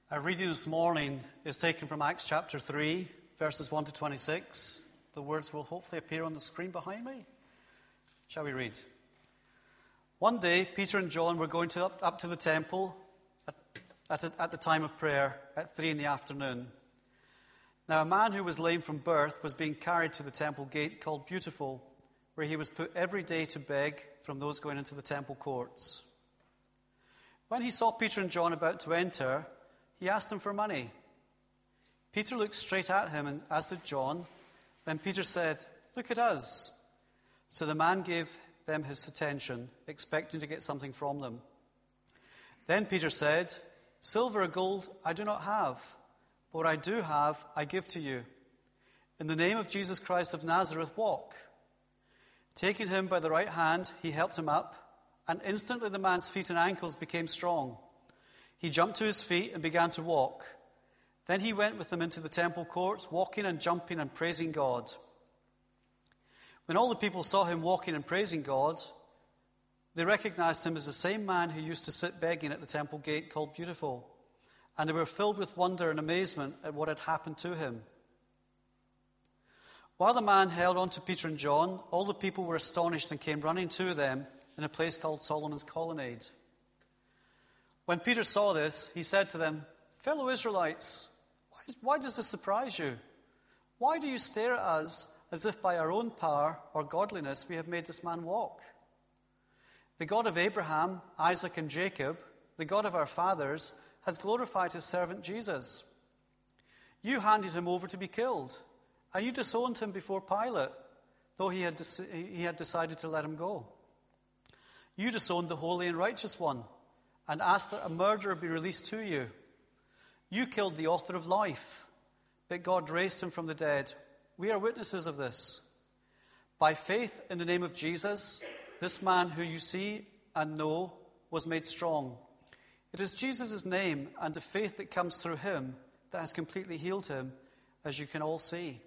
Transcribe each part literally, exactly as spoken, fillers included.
Our reading this morning is taken from Acts chapter three, verses one to twenty-six. The words will hopefully appear on the screen behind me. Shall we read? One day, Peter and John were going to up, up to the temple at, at, a, at the time of prayer at three in the afternoon. Now, a man who was lame from birth was being carried to the temple gate called Beautiful, where he was put every day to beg from those going into the temple courts. When he saw Peter and John about to enter, he asked them for money. Peter looked straight at him, and as did John. Then Peter said, "Look at us." So the man gave them his attention, expecting to get something from them. Then Peter said, "Silver or gold I do not have, but what I do have I give to you. In the name of Jesus Christ of Nazareth, walk." Taking him by the right hand, he helped him up, and instantly the man's feet and ankles became strong. He jumped to his feet and began to walk. Then he went with them into the temple courts, walking and jumping and praising God. When all the people saw him walking and praising God, they recognized him as the same man who used to sit begging at the temple gate called Beautiful, and they were filled with wonder and amazement at what had happened to him. While the man held on to Peter and John, all the people were astonished and came running to them in a place called Solomon's Colonnade. When Peter saw this, he said to them, "Fellow Israelites, why, why does this surprise you? Why do you stare at us as if by our own power or godliness we have made this man walk? The God of Abraham, Isaac, and Jacob, the God of our fathers, has glorified his servant Jesus. You handed him over to be killed, and you disowned him before Pilate, though he had, de- he had decided to let him go. You disowned the holy and righteous one, and asked that a murderer be released to you. You killed the author of life, but God raised him from the dead. We are witnesses of this. By faith in the name of Jesus, this man who you see and know was made strong. It is Jesus' name and the faith that comes through him that has completely healed him, as you can all see.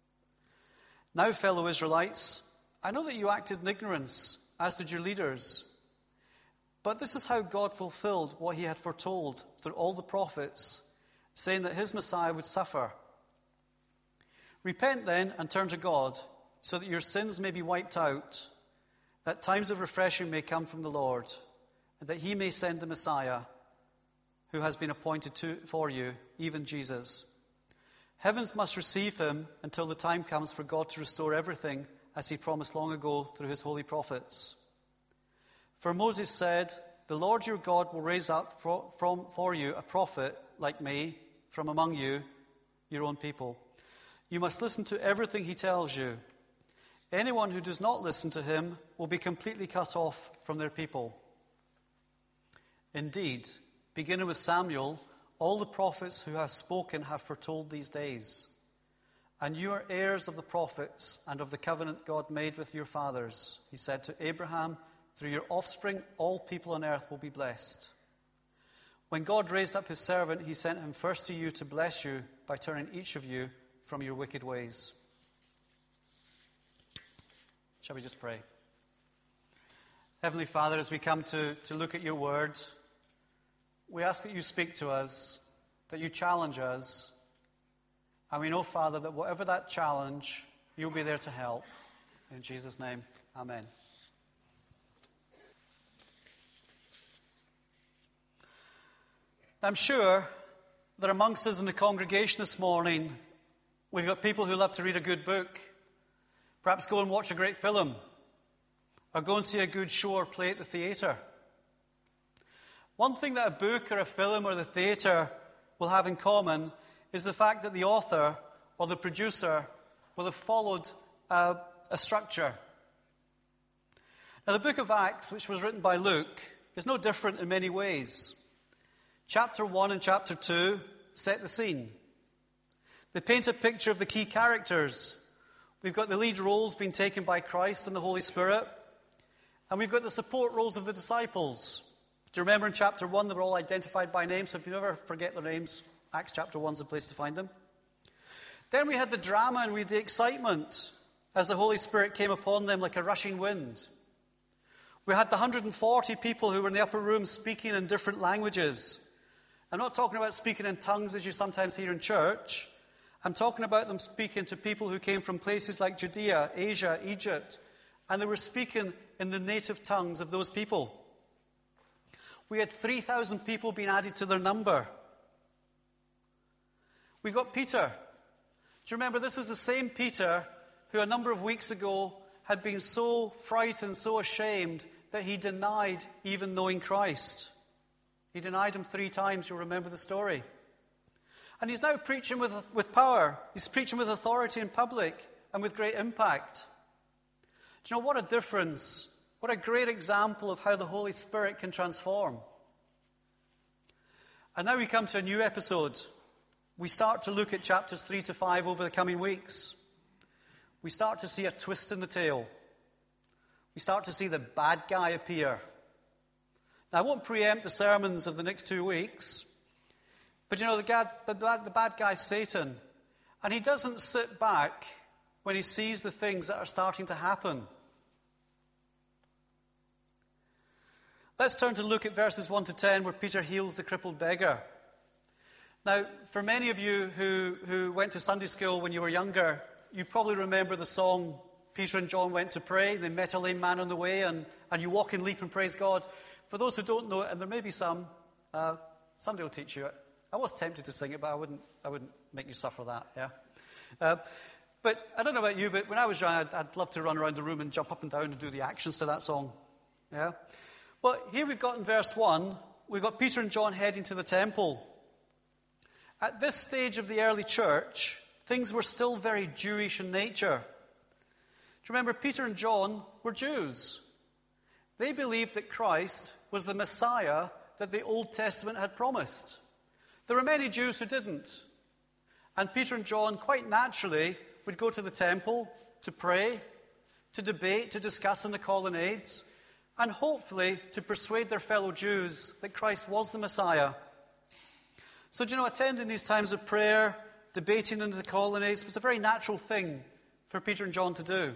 Now, fellow Israelites, I know that you acted in ignorance, as did your leaders. But this is how God fulfilled what he had foretold through all the prophets, saying that his Messiah would suffer. Repent then and turn to God, so that your sins may be wiped out, that times of refreshing may come from the Lord, and that he may send the Messiah, who has been appointed to, for you, even Jesus. Heavens must receive him until the time comes for God to restore everything, as he promised long ago through his holy prophets. For Moses said, "The Lord your God will raise up for, from, for you a prophet like me from among you, your own people. You must listen to everything he tells you. Anyone who does not listen to him will be completely cut off from their people." Indeed, beginning with Samuel, all the prophets who have spoken have foretold these days. And you are heirs of the prophets and of the covenant God made with your fathers. He said to Abraham, "Through your offspring, all people on earth will be blessed." When God raised up his servant, he sent him first to you to bless you by turning each of you from your wicked ways. Shall we just pray? Heavenly Father, as we come to, to look at your word, we ask that you speak to us, that you challenge us. And we know, Father, that whatever that challenge, you'll be there to help. In Jesus' name, amen. I'm sure that amongst us in the congregation this morning, we've got people who love to read a good book, perhaps go and watch a great film, or go and see a good show or play at the theatre. One thing that a book or a film or the theatre will have in common is the fact that the author or the producer will have followed a, a structure. Now, the book of Acts, which was written by Luke, is no different in many ways. Chapter one and chapter two set the scene. They paint a picture of the key characters. We've got the lead roles being taken by Christ and the Holy Spirit, and we've got the support roles of the disciples. Do you remember in chapter one, they were all identified by name, so if you never forget their names, Acts chapter one is the place to find them. Then we had the drama and we had the excitement as the Holy Spirit came upon them like a rushing wind. We had the one hundred forty people who were in the upper room speaking in different languages. I'm not talking about speaking in tongues as you sometimes hear in church. I'm talking about them speaking to people who came from places like Judea, Asia, Egypt, and they were speaking in the native tongues of those people. We had three thousand people being added to their number. We've got Peter. Do you remember, this is the same Peter who a number of weeks ago had been so frightened, so ashamed, that he denied even knowing Christ. He denied him three times, you'll remember the story. And he's now preaching with, with power. He's preaching with authority in public and with great impact. Do you know what a difference, what a great example of how the Holy Spirit can transform. And now we come to a new episode. We start to look at chapters three to five over the coming weeks. We start to see a twist in the tale. We start to see the bad guy appear. Now, I won't preempt the sermons of the next two weeks, but you know, the, guy, the, the bad guy is Satan, and he doesn't sit back when he sees the things that are starting to happen. Let's turn to look at verses one to ten, where Peter heals the crippled beggar. Now, for many of you who, who went to Sunday school when you were younger, you probably remember the song, Peter and John went to pray. They met a lame man on the way, and, and you walk and leap and praise God. For those who don't know it, and there may be some, uh, somebody will teach you it. I was tempted to sing it, but I wouldn't I wouldn't make you suffer that, yeah? Uh, but I don't know about you, but when I was young, I'd, I'd love to run around the room and jump up and down and do the actions to that song, yeah? Well, here we've got in verse one, we've got Peter and John heading to the temple. At this stage of the early church, things were still very Jewish in nature. Do you remember, Peter and John were Jews? They believed that Christ was the Messiah that the Old Testament had promised. There were many Jews who didn't. And Peter and John, quite naturally, would go to the temple to pray, to debate, to discuss in the colonnades, and hopefully to persuade their fellow Jews that Christ was the Messiah. So, do you know, attending these times of prayer, debating in the colonnades, was a very natural thing for Peter and John to do.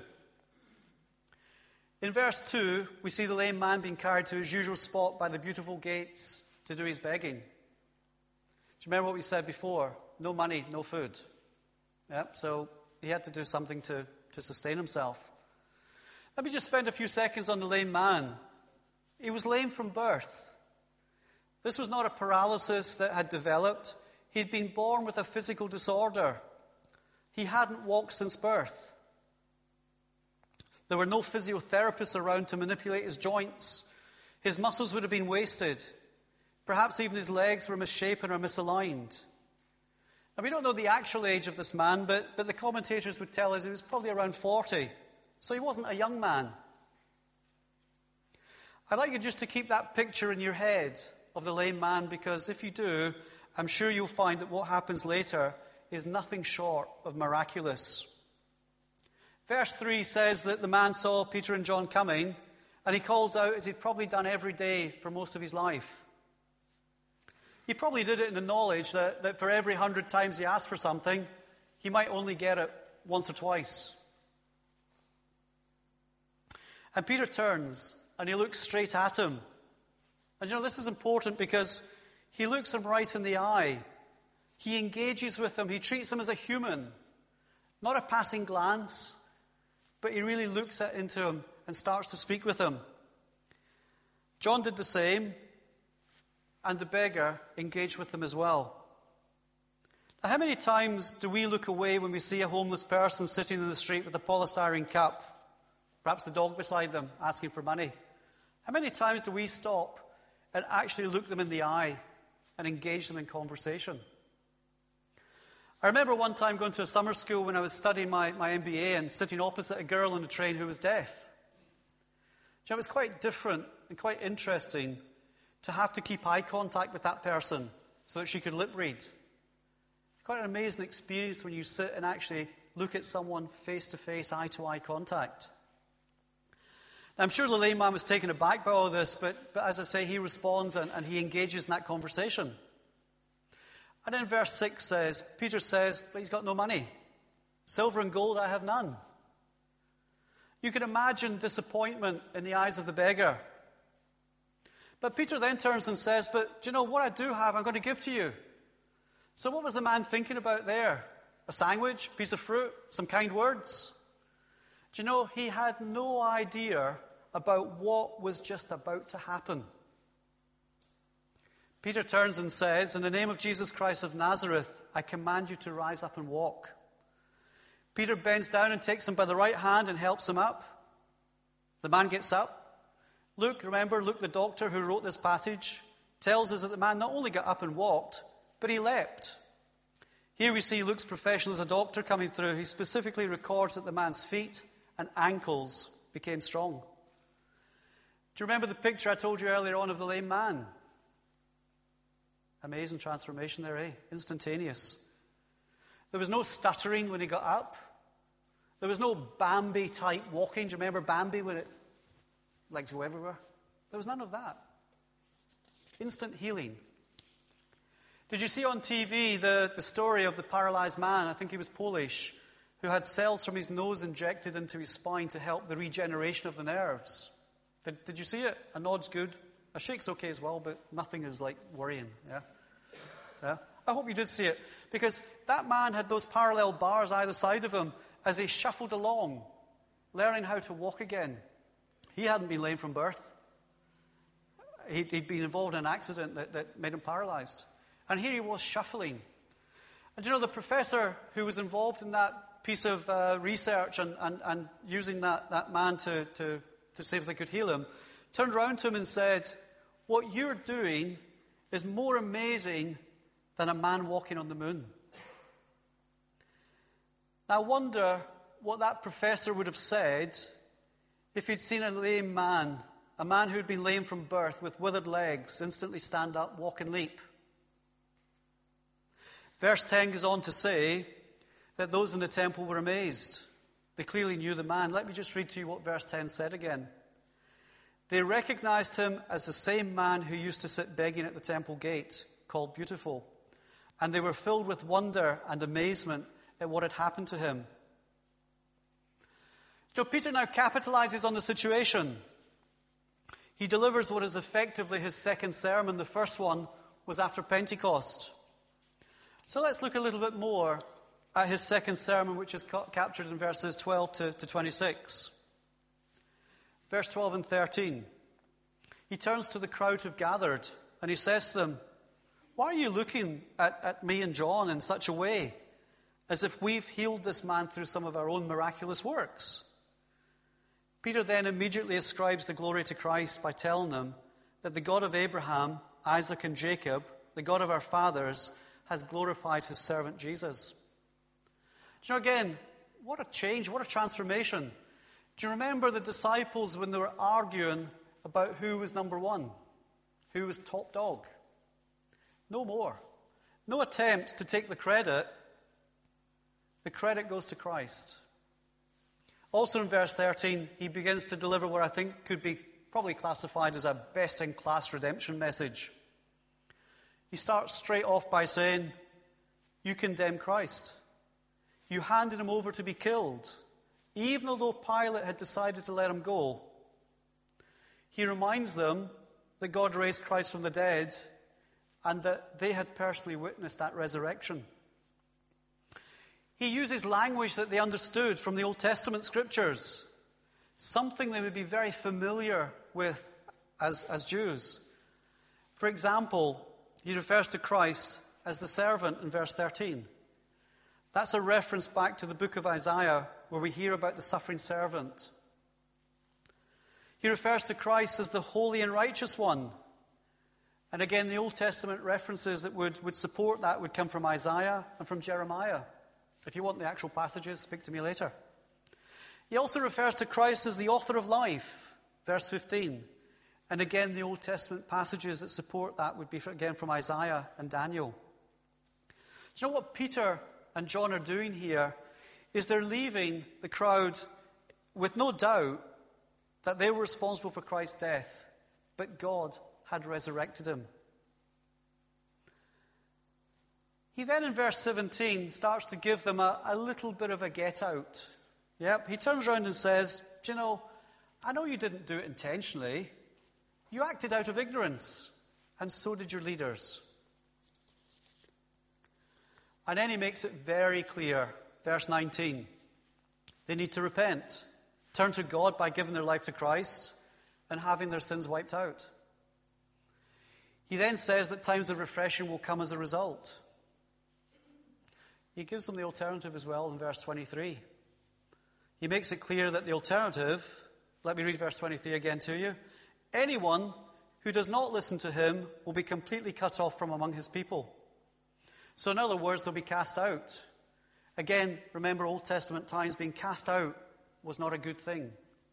In verse two, we see the lame man being carried to his usual spot by the beautiful gates to do his begging. Do you remember what we said before? No money, no food. Yep, so he had to do something to, to sustain himself. Let me just spend a few seconds on the lame man. He was lame from birth. This was not a paralysis that had developed. He'd been born with a physical disorder. He hadn't walked since birth. There were no physiotherapists around to manipulate his joints. His muscles would have been wasted. Perhaps even his legs were misshapen or misaligned. Now, we don't know the actual age of this man, but, but the commentators would tell us he was probably around forty. So he wasn't a young man. I'd like you just to keep that picture in your head of the lame man, because if you do, I'm sure you'll find that what happens later is nothing short of miraculous. Verse three says that the man saw Peter and John coming, and he calls out, as he'd probably done every day for most of his life. He probably did it in the knowledge that, that for every hundred times he asked for something, he might only get it once or twice. And Peter turns, and he looks straight at him. And you know, this is important because he looks him right in the eye. He engages with him. He treats him as a human. Not a passing glance, but he really looks at, into him and starts to speak with him. John did the same, and the beggar engaged with him as well. Now, how many times do we look away when we see a homeless person sitting in the street with a polystyrene cup, perhaps the dog beside them, asking for money? How many times do we stop and actually look them in the eye and engage them in conversation? I remember one time going to a summer school when I was studying my, my M B A and sitting opposite a girl on the train who was deaf. You know, it was quite different and quite interesting to have to keep eye contact with that person so that she could lip read. It's quite an amazing experience when you sit and actually look at someone face to face, eye to eye contact. Now, I'm sure the lame man was taken aback by all this, but, but as I say, he responds and, and he engages in that conversation. And then verse six says, Peter says, but he's got no money. Silver and gold I have none. You can imagine disappointment in the eyes of the beggar. But Peter then turns and says, but do you know what I do have, I'm going to give to you. So what was the man thinking about there? A sandwich, piece of fruit, some kind words? Do you know, he had no idea about what was just about to happen. Peter turns and says, in the name of Jesus Christ of Nazareth, I command you to rise up and walk. Peter bends down and takes him by the right hand and helps him up. The man gets up. Luke, remember, Luke the doctor who wrote this passage, tells us that the man not only got up and walked, but he leapt. Here we see Luke's profession as a doctor coming through. He specifically records that the man's feet and ankles became strong. Do you remember the picture I told you earlier on of the lame man? Amazing transformation there, eh? Instantaneous. There was no stuttering when he got up. There was no Bambi-type walking. Do you remember Bambi when it legs go everywhere? There was none of that. Instant healing. Did you see on T V the, the story of the paralyzed man? I think he was Polish, who had cells from his nose injected into his spine to help the regeneration of the nerves. Did, did you see it? A nod's good. A shake's okay as well, but nothing is like worrying. Yeah? Yeah? I hope you did see it, because that man had those parallel bars either side of him as he shuffled along, learning how to walk again. He hadn't been lame from birth. He'd, he'd been involved in an accident that, that made him paralyzed. And here he was shuffling. And you know, the professor who was involved in that piece of uh, research and, and, and using that, that man to, to, to see if they could heal him, turned around to him and said, what you're doing is more amazing than a man walking on the moon. Now, I wonder what that professor would have said if he'd seen a lame man, a man who'd been lame from birth with withered legs, instantly stand up, walk and leap. Verse ten goes on to say that those in the temple were amazed. They clearly knew the man. Let me just read to you what verse ten said again. They recognized him as the same man who used to sit begging at the temple gate, called Beautiful. And they were filled with wonder and amazement at what had happened to him. So Peter now capitalizes on the situation. He delivers what is effectively his second sermon. The first one was after Pentecost. So let's look a little bit more at his second sermon, which is ca- captured in verses twelve to, to twenty-six. Verse twelve and thirteen. He turns to the crowd who've gathered and he says to them, why are you looking at, at me and John in such a way, as if we've healed this man through some of our own miraculous works? Peter then immediately ascribes the glory to Christ by telling them that the God of Abraham, Isaac, and Jacob, the God of our fathers, has glorified his servant Jesus. Do you know, again, what a change, what a transformation. Do you remember the disciples when they were arguing about who was number one, who was top dog? No more. No attempts to take the credit. The credit goes to Christ. Also in verse thirteen, he begins to deliver what I think could be probably classified as a best-in-class redemption message. He starts straight off by saying, you condemn Christ. You handed him over to be killed, even although Pilate had decided to let him go. He reminds them that God raised Christ from the dead and that they had personally witnessed that resurrection. He uses language that they understood from the Old Testament scriptures, something they would be very familiar with as, as Jews. For example, he refers to Christ as the servant in verse thirteen. That's a reference back to the book of Isaiah, where we hear about the suffering servant. He refers to Christ as the holy and righteous one. And again, the Old Testament references that would, would support that would come from Isaiah and from Jeremiah. If you want the actual passages, speak to me later. He also refers to Christ as the author of life, verse fifteen. And again, the Old Testament passages that support that would be, again, from Isaiah and Daniel. Do you know what Peter and John are doing here? Is they're leaving the crowd with no doubt that they were responsible for Christ's death, but God had resurrected him. He then, in verse seventeen, starts to give them a, a little bit of a get out. Yep, he turns around and says, do you know, I know you didn't do it intentionally. you acted out of ignorance, and so did your leaders. And then he makes it very clear, verse nineteen. They need to repent, turn to God by giving their life to Christ, and having their sins wiped out. He then says that times of refreshing will come as a result. He gives them the alternative as well in verse twenty-three. He makes it clear that the alternative, let me read verse twenty-three again to you. Anyone who does not listen to him will be completely cut off from among his people. So in other words, they'll be cast out. Again, remember Old Testament times, being cast out was not a good thing.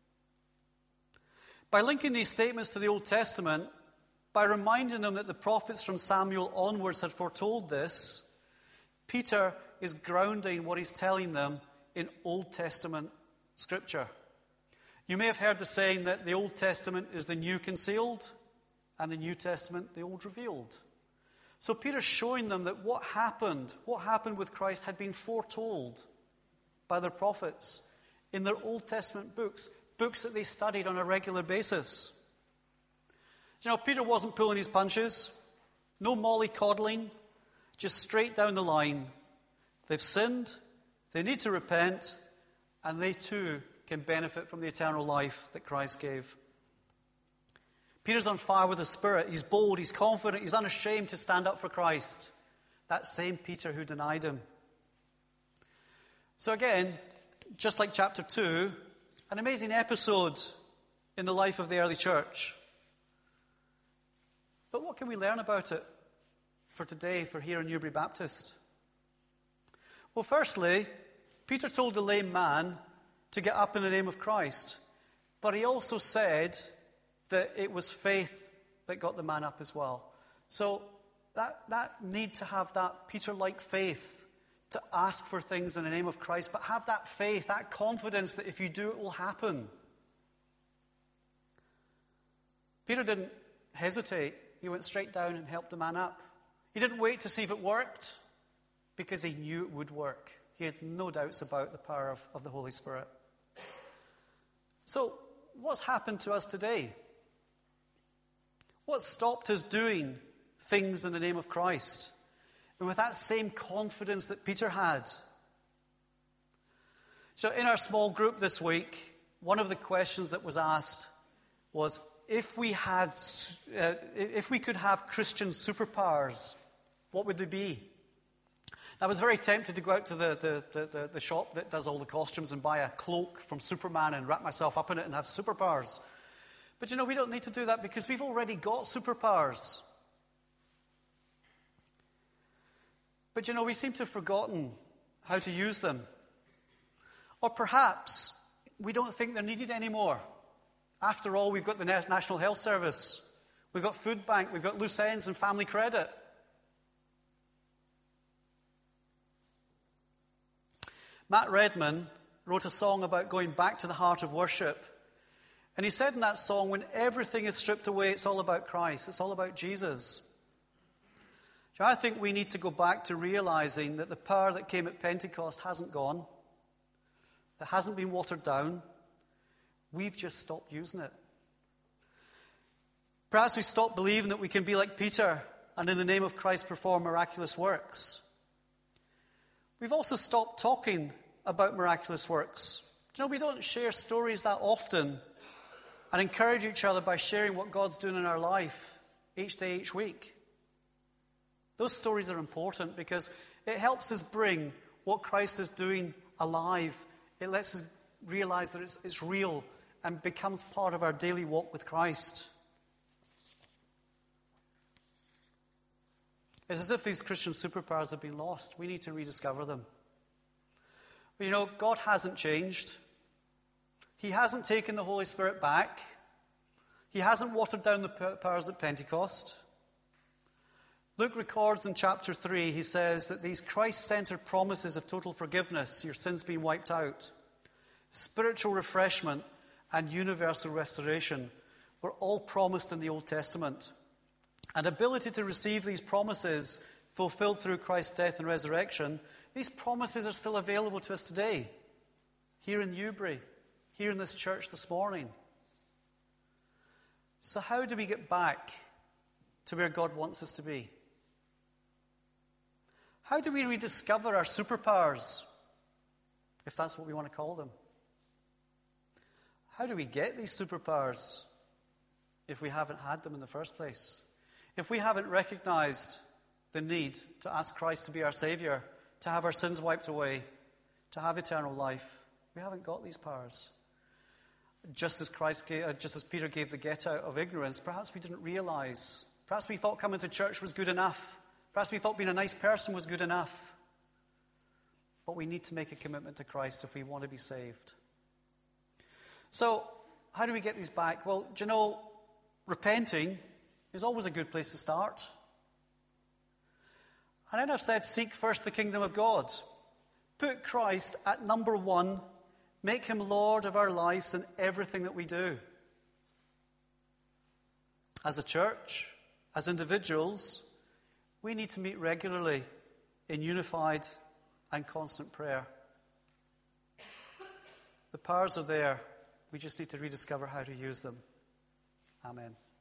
By linking these statements to the Old Testament, by reminding them that the prophets from Samuel onwards had foretold this, Peter is grounding what he's telling them in Old Testament scripture. You may have heard the saying that the Old Testament is the new concealed and the New Testament the old revealed. So Peter's showing them that what happened, what happened with Christ had been foretold by their prophets in their Old Testament books, books that they studied on a regular basis. You know, Peter wasn't pulling his punches, no mollycoddling, just straight down the line. They've sinned, they need to repent, and they too can benefit from the eternal life that Christ gave. Peter's on fire with the Spirit. He's bold, he's confident, he's unashamed to stand up for Christ. That same Peter who denied him. So again, just like chapter two, an amazing episode in the life of the early church. But what can we learn about it for today, for here in Newbury Baptist? Well, firstly, Peter told the lame man to get up in the name of Christ. But he also said that it was faith that got the man up as well. So that, that need to have that Peter-like faith to ask for things in the name of Christ, but have that faith, that confidence that if you do, it will happen. Peter didn't hesitate. He went straight down and helped the man up. He didn't wait to see if it worked, because he knew it would work. He had no doubts about the power of, of the Holy Spirit. So, what's happened to us today? What stopped us doing things in the name of Christ? And with that same confidence that Peter had. So in our small group this week, one of the questions that was asked was, if we had, uh, if we could have Christian superpowers, what would they be? I was very tempted to go out to the, the, the, the shop that does all the costumes and buy a cloak from Superman and wrap myself up in it and have superpowers. But you know, we don't need to do that because we've already got superpowers. But you know, we seem to have forgotten how to use them. Or perhaps we don't think they're needed anymore. After all, we've got the National Health Service. We've got Food Bank. We've got loose ends and family credit. Matt Redman wrote a song about going back to the heart of worship. And he said in that song, when everything is stripped away, it's all about Christ. It's all about Jesus. So I think we need to go back to realizing that the power that came at Pentecost hasn't gone. It hasn't been watered down. We've just stopped using it. Perhaps we stopped believing that we can be like Peter and in the name of Christ perform miraculous works. We've also stopped talking about miraculous works. You know, we don't share stories that often and encourage each other by sharing what God's doing in our life each day, each week. Those stories are important because it helps us bring what Christ is doing alive. It lets us realize that it's, it's real and becomes part of our daily walk with Christ. It's as if these Christian superpowers have been lost. We need to rediscover them. But you know, God hasn't changed. He hasn't taken the Holy Spirit back. He hasn't watered down the powers at Pentecost. Luke records in chapter three, he says that these Christ-centered promises of total forgiveness, your sins being wiped out, spiritual refreshment, and universal restoration were all promised in the Old Testament. And ability to receive these promises fulfilled through Christ's death and resurrection, these promises are still available to us today, here in Newbury, here in this church this morning. So how do we get back to where God wants us to be? How do we rediscover our superpowers, if that's what we want to call them? How do we get these superpowers if we haven't had them in the first place? If we haven't recognized the need to ask Christ to be our Savior, to have our sins wiped away, to have eternal life, we haven't got these powers. Just as Christ gave, uh, just as Peter gave the get out of ignorance, perhaps we didn't realize. Perhaps we thought coming to church was good enough. Perhaps we thought being a nice person was good enough. But we need to make a commitment to Christ if we want to be saved. So, how do we get these back? Well, do you know, repenting is always a good place to start. And then I've said, seek first the kingdom of God. Put Christ at number one. Make him Lord of our lives and everything that we do. As a church, as individuals, we need to meet regularly in unified and constant prayer. The powers are there. We just need to rediscover how to use them. Amen.